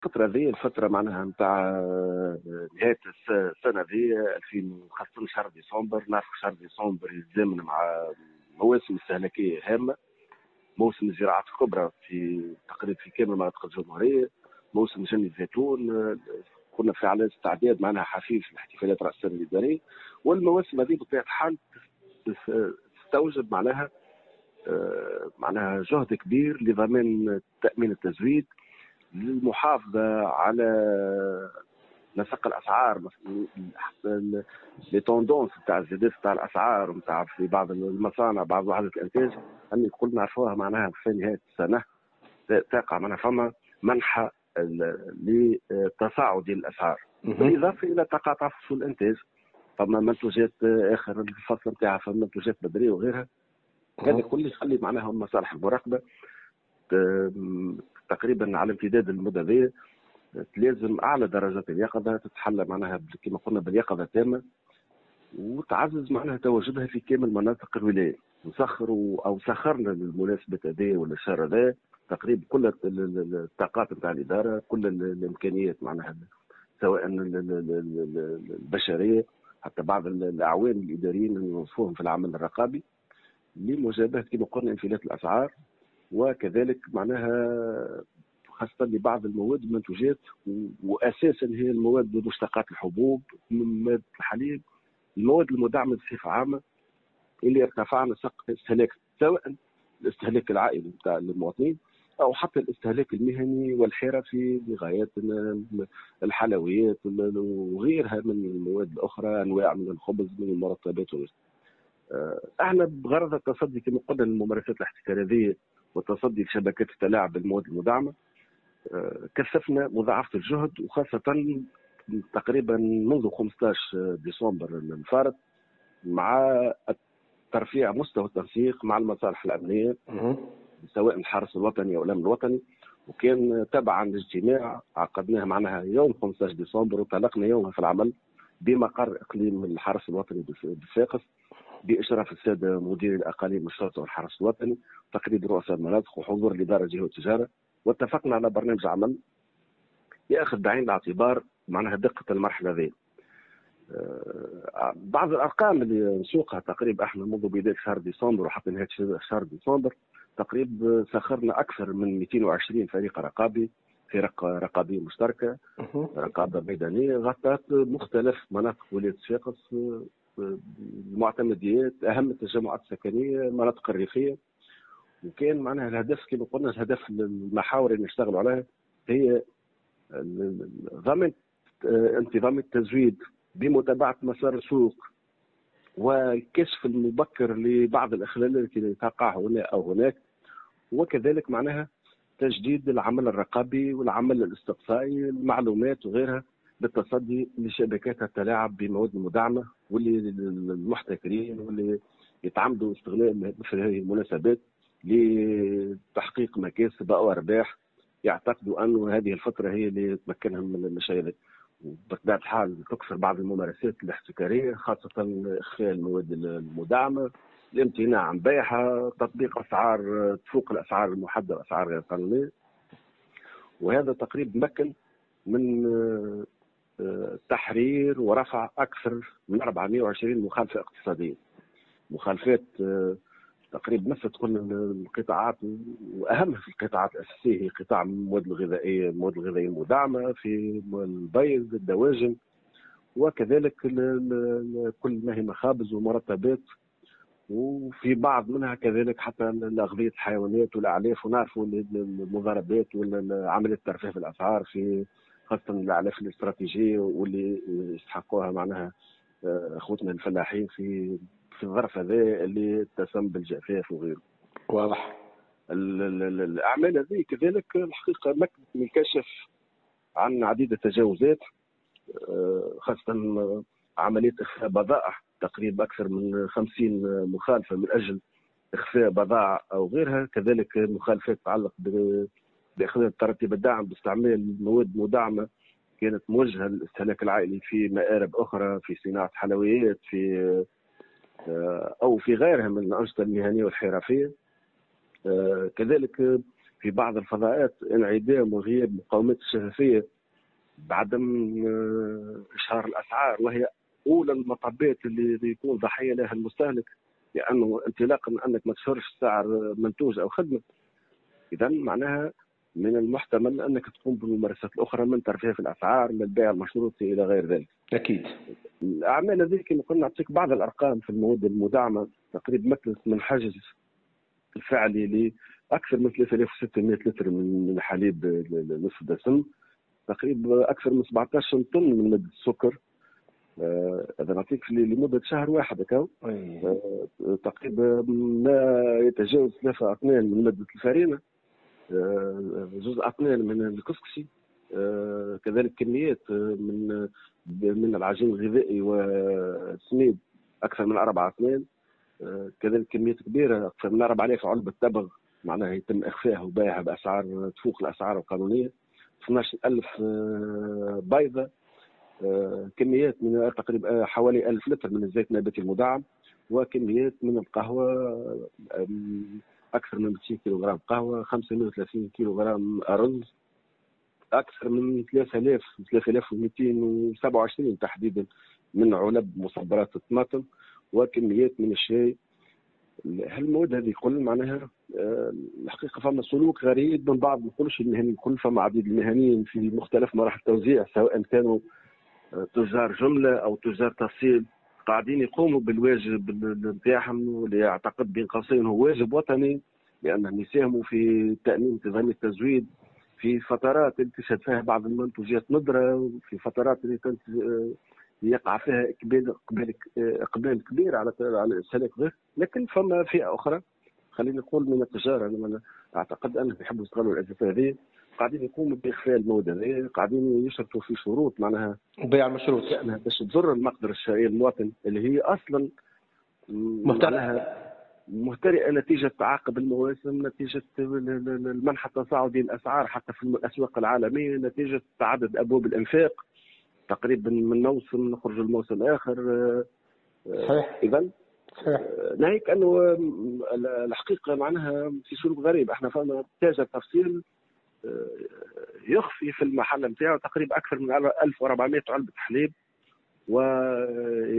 الفترة ذي الفترة معناها نتاع نهاية السنة ذي 2000 خاصة شهر ديسمبر. نعرف شهر ديسمبر يتزامن مع مواسم استهلاكية هامة، موسم الزراعات الكبرى في تقريبا في كامل مناطق الجمهورية، موسم جني الزيتون. كنا في على استعداد معناها حفيف لاحتفالات رأس السنة الإدارية، والمواسم هذه بطبيعة الحال تستوجب معناها جهد كبير لضمان تأمين التزويد، للمحافظة على نسق الاسعار. لي توندونس نتاع الزيادات نتاع الاسعار نتاع في بعض المصانع بعض وحدات الانتاج اللي كل نعرفوها معناها في نهايه السنه تقع معناها فما منحى لتصاعد الاسعار، بالاضافه الى تقاطع فصول الانتاج. فما منتوجات اخر الفصل نتاعها، فما منتوجات بدريه وغيرها. هذا كل يخلي معناها مصالح المراقبه تقريبا على امتداد المده ذي لازم اعلى درجات اليقظه تتحلى معناها كما قلنا باليقظه التامه، وتعزز معناها تواجدها في كامل مناطق الولايه. نسخروا او سخرنا للمناسبه هذه ولا الشهر هذا تقريبا كل الطاقات نتاع الاداره، كل الامكانيات معناها سواء البشريه حتى بعض الاعوان الاداريين اللي نوظفوهم في العمل الرقابي لمجابهه كما قلنا انفلات الاسعار، وكذلك معناها خاصة لبعض المواد والمنتوجات، وأساسا هي المواد مشتقات الحبوب، مادة الحليب، المواد المدعمة بصفة عامة اللي ارتفع نسق استهلاك، سواء الاستهلاك العائلي نتاع المواطنين أو حتى الاستهلاك المهني والحرفي لغايات الحلويات وغيرها من المواد الأخرى، أنواع من الخبز من المرطبات وغيرها. احنا بغرض التصدي كما قلنا للممارسات الاحتكارية والتصدي لشبكات التلاعب بالمواد المدعمة، كثفنا مضاعفة الجهد، وخاصة تقريبا منذ 15 ديسمبر الفارط مع ترفيع مستوى التنسيق مع المصالح الأمنية سواء الحرس الوطني أو الأمن الوطني. وكان تبعا لاجتماع عقدناه معناها يوم 15 ديسمبر وطلقنا يومها في العمل بمقر إقليم الحرس الوطني بفاقس بإشراف السادة مدير الأقاليم الشرطة والحرس الوطني، تقريبا رؤساء المناطق وحضور الإدارة الجهوية والتجارة، واتفقنا على برنامج عمل ياخذ بعين الاعتبار معناها دقه المرحله ذي. بعض الارقام اللي نسوقها تقريبا احنا منذ بدايه شهر ديسمبر وحتى نهايه شهر ديسمبر تقريبا سخرنا اكثر من 220 فريق رقابي، فرق رقابيه مشتركه، رقابه ميدانيه غطت مختلف مناطق ولايه صفاقس، المعتمديات، اهم التجمعات السكنيه، المناطق الريفيه. وكان معناها الهدف كما قلنا الهدف المحاور اللي نشتغلوا عليها هي ضمان انتظام التزويد بمتابعة مسار السوق والكشف المبكر لبعض الإخلالات التي تقع هنا أو هناك، وكذلك معناها تجديد العمل الرقابي والعمل الاستقصائي، المعلومات وغيرها بالتصدي لشبكات التلاعب بمواد المدعمة واللي المحتكرين واللي يتعمدوا استغلال مثل هذه المناسبات لتحقيق مكاسب أو أرباح يعتقدوا أن هذه الفترة هي اللي تمكنهم من المشاهد. وبطبيعة الحال تكثر بعض الممارسات الاحتكارية، خاصة إخفاء المواد المدعمة، الامتناع عن بيعها، تطبيق أسعار تفوق الأسعار المحددة، أسعار غير قانونية. وهذا تقريبا مكن من تحرير ورفع أكثر من 420 مخالفة اقتصادية، مخالفات تقريبا مست كل القطاعات، واهم في القطاعات الاساسيه هي قطاع المواد الغذائيه، المواد الغذائيه المدعمه في البيض، الدواجن، وكذلك كل ما هي مخابز ومرطبات، وفي بعض منها كذلك حتى اغذيه الحيوانات والاعلاف. ونعرفوا المضاربات وعمليه ترفيه في الاسعار في خاصه الاعلاف الاستراتيجيه واللي يستحقوها معناها اخوتنا الفلاحين في الظرف هذا اللي تسمى بالجفاف وغيره. واضح. الاعمال هذه كذلك الحقيقه مكنت من الكشف عن عديد التجاوزات، خاصه عمليه اخفاء بضائع تقريبا اكثر من 50 مخالفه من اجل اخفاء بضائع او غيرها، كذلك مخالفات تتعلق باخذ ترتيب الدعم باستعمال مواد مدعمه كانت موجهه للاستهلاك العائلي في مآرب اخرى، في صناعه حلويات، في او في غيرها من الانشطه المهنيه والحرفيه. كذلك في بعض الفضاءات انعدام وغياب مقاومات الشفافيه بعدم اشهار الاسعار، وهي اولى المطبات اللي يكون ضحيه لها المستهلك، لانه انطلاقا انك ما تشهرش سعر منتوج او خدمه، اذا معناها من المحتمل انك تقوم بالممارسات الاخرى من ترفيه في الاسعار، من البيع المشروط الى غير ذلك. اكيد. الاعمال هذه كما قلنا نعطيك بعض الارقام في المواد المدعمه، تقريبا مثلت من حجز الفعلي لاكثر من 3600 لتر من حليب نصف دسم، تقريبا اكثر من 17 طن من ماده السكر. هذا نعطيك لمده شهر واحد هكا. تقريبا ما يتجاوز 3 اطنان من ماده الفارينه، جزء اطنان من الكسكسي، كذلك كميات من العجين الغذائي والسميد اكثر من 4 اطنان، كذلك كميات كبيره اكثر من 4000 علبه تبغ، معناها يتم اخفائها وبيعها باسعار تفوق الاسعار القانونيه، 12000 بيضه، كميات من تقريبا حوالي 1000 لتر من الزيت النباتي المدعم، وكميات من القهوه اكثر من 200 كيلوغرام قهوه، 530 كيلوغرام ارز، اكثر من 3227 تحديدا من علب مصبرات الطماطم، وكميات من الشاي. هالمواد هذه كل معناها الحقيقه فما سلوك غريب من بعض، ما نقولش المهنيين الكل، فما عديد المهنيين في مختلف مراحل التوزيع سواء كانوا تجار جمله او تجار تفصيل، قاعدين يقوموا بالواجب نتاعهم واللي يعتقد بين قوسين هو واجب وطني، لانهم يساهموا في تامين انتظام التزويد في فترات اللي تشهد فيها بعض المنتوجات ندره، وفي فترات اللي يقع فيها اقبال كبير على السلك غير. لكن فما فئه اخرى خلينا نقول من التجار، انا اعتقد انهم يحبوا يستغلوا الازمه هذه، قاعدين يقوموا باخفاء المواد هذه، قاعدين يشرطوا في شروط معناها بيع المشروط انها باش تضر المقدره الشرائيه المواطن اللي هي اصلا معناها مهترئه نتيجه تعاقب المواسم، نتيجه المنح التصاعدي الاسعار حتى في الاسواق العالميه، نتيجه تعدد ابواب الانفاق، تقريبا من موسم نخرج الموسم اخر. صحيح. اذا ناهيك انه الحقيقه معناها في سلوك غريب. احنا فما تاجر تفصيل يخفي في المحل نتاعو تقريبا اكثر من 1400 علبه حليب، و